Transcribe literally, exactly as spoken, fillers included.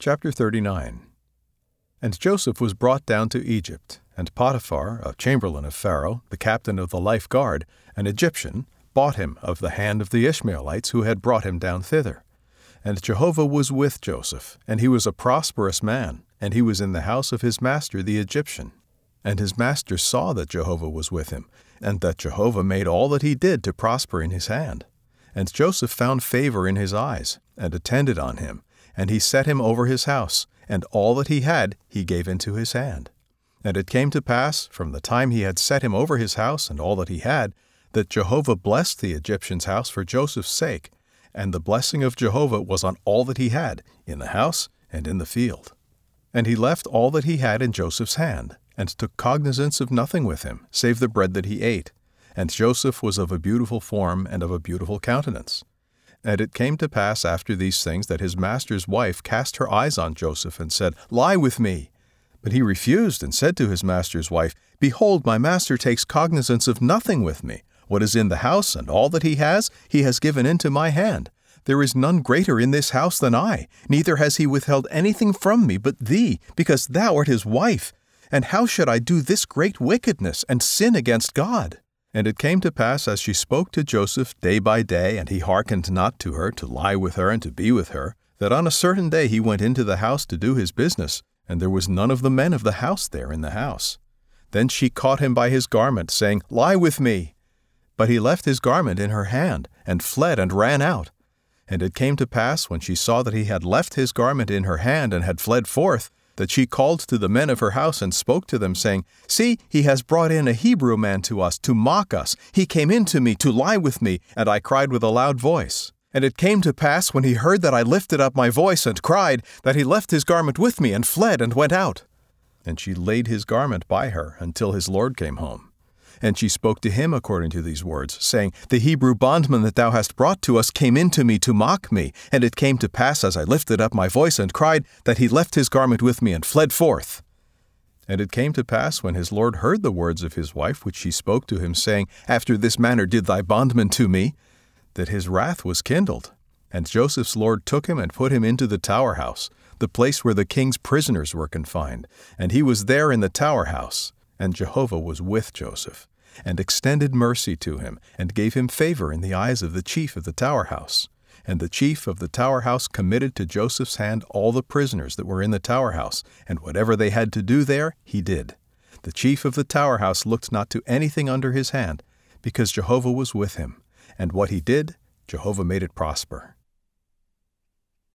Chapter thirty-nine. And Joseph was brought down to Egypt, and Potiphar, a chamberlain of Pharaoh, the captain of the life guard, an Egyptian, bought him of the hand of the Ishmaelites who had brought him down thither. And Jehovah was with Joseph, and he was a prosperous man, and he was in the house of his master the Egyptian. And his master saw that Jehovah was with him, and that Jehovah made all that he did to prosper in his hand. And Joseph found favor in his eyes, and attended on him, and he set him over his house, and all that he had he gave into his hand. And it came to pass, from the time he had set him over his house and all that he had, that Jehovah blessed the Egyptian's house for Joseph's sake, and the blessing of Jehovah was on all that he had, in the house and in the field. And he left all that he had in Joseph's hand, and took cognizance of nothing with him, save the bread that he ate. And Joseph was of a beautiful form and of a beautiful countenance. And it came to pass after these things that his master's wife cast her eyes on Joseph, and said, Lie with me. But he refused, and said to his master's wife, Behold, my master takes cognizance of nothing with me. What is in the house, and all that he has, he has given into my hand. There is none greater in this house than I, neither has he withheld anything from me but thee, because thou art his wife. And how should I do this great wickedness, and sin against God? And it came to pass, as she spoke to Joseph day by day, and he hearkened not to her, to lie with her and to be with her, that on a certain day he went into the house to do his business, and there was none of the men of the house there in the house. Then she caught him by his garment, saying, Lie with me. But he left his garment in her hand, and fled and ran out. And it came to pass, when she saw that he had left his garment in her hand and had fled forth, that she called to the men of her house and spoke to them, saying, See, he has brought in a Hebrew man to us, to mock us. He came in to me, to lie with me, and I cried with a loud voice. And it came to pass, when he heard that I lifted up my voice and cried, that he left his garment with me, and fled, and went out. And she laid his garment by her, until his lord came home. And she spoke to him according to these words, saying, The Hebrew bondman that thou hast brought to us came in to me to mock me. And it came to pass, as I lifted up my voice and cried, that he left his garment with me and fled forth. And it came to pass, when his lord heard the words of his wife, which she spoke to him, saying, After this manner did thy bondman to me, that his wrath was kindled. And Joseph's lord took him and put him into the tower house, the place where the king's prisoners were confined. And he was there in the tower house. And Jehovah was with Joseph, and extended mercy to him, and gave him favor in the eyes of the chief of the tower house. And the chief of the tower house committed to Joseph's hand all the prisoners that were in the tower house, and whatever they had to do there, he did. The chief of the tower house looked not to anything under his hand, because Jehovah was with him, and what he did, Jehovah made it prosper.